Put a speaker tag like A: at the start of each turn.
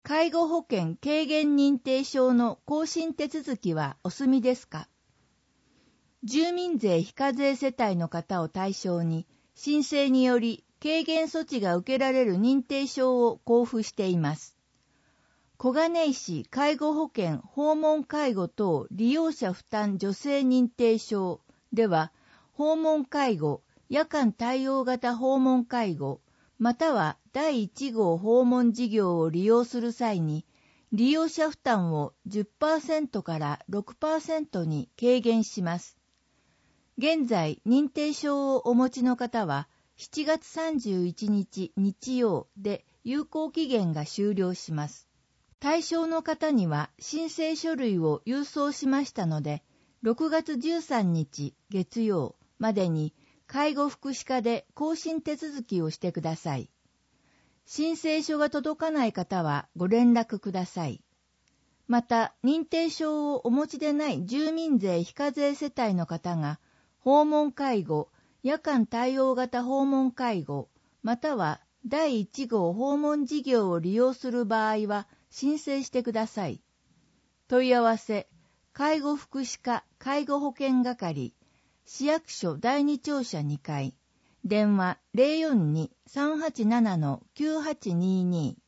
A: 介護保険軽減認定証の更新手続きはお済みですか？住民税非課税世帯の方を対象に、申請により軽減措置が受けられる認定証を交付しています。小金井市介護保険訪問介護等利用者負担助成認定証では、訪問介護、夜間対応型訪問介護、または第1号訪問事業を利用する際に、利用者負担を 10% から 6% に軽減します。現在、認定証をお持ちの方は、7月31日日曜で有効期限が終了します。対象の方には申請書類を郵送しましたので、6月13日月曜までに介護福祉課で更新手続きをしてください。申請書が届かない方はご連絡ください。また、認定証をお持ちでない住民税非課税世帯の方が、訪問介護、夜間対応型訪問介護、または第1号訪問事業を利用する場合は申請してください。問い合わせ、介護福祉課介護保険係、市役所第2庁舎2階、電話 042-387-9822